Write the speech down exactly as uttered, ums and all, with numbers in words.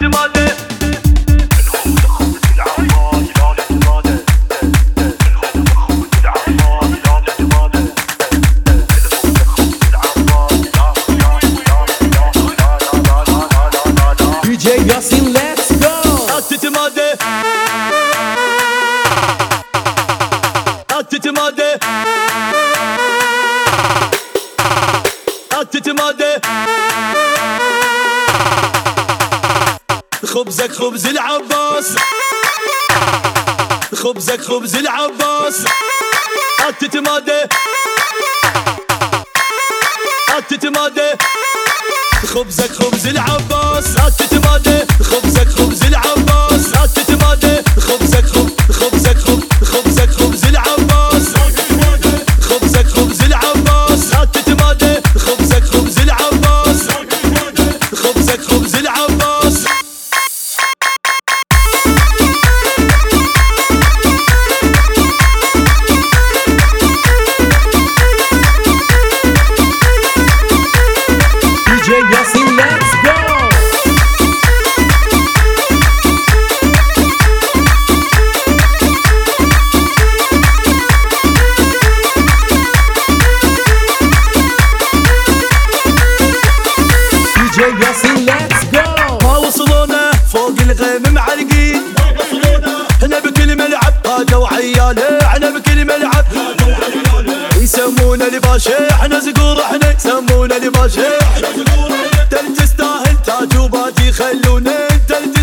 خبزك خبز العباس، خبزك خبز العباس، هتتمادى هتتمادى. خبزك خبز العباس هتتمادى، خبزك خبز العباس هتتمادى. خبزك خب خبزك خب خبزك خبز العباس، خبزك خبز العباس هتتمادى. خبزك خبز العباس، خبزك خبز العباس. ما وصلونا فوق الغيم معرقين، احنا بكل ملعب هذا وعياله، احنا بكل ملعب يسمونا الباشا، احنا زقور احنا يسمونا الباشا. انت اللي تستاهل تاج وباجي خلونا، انت اللي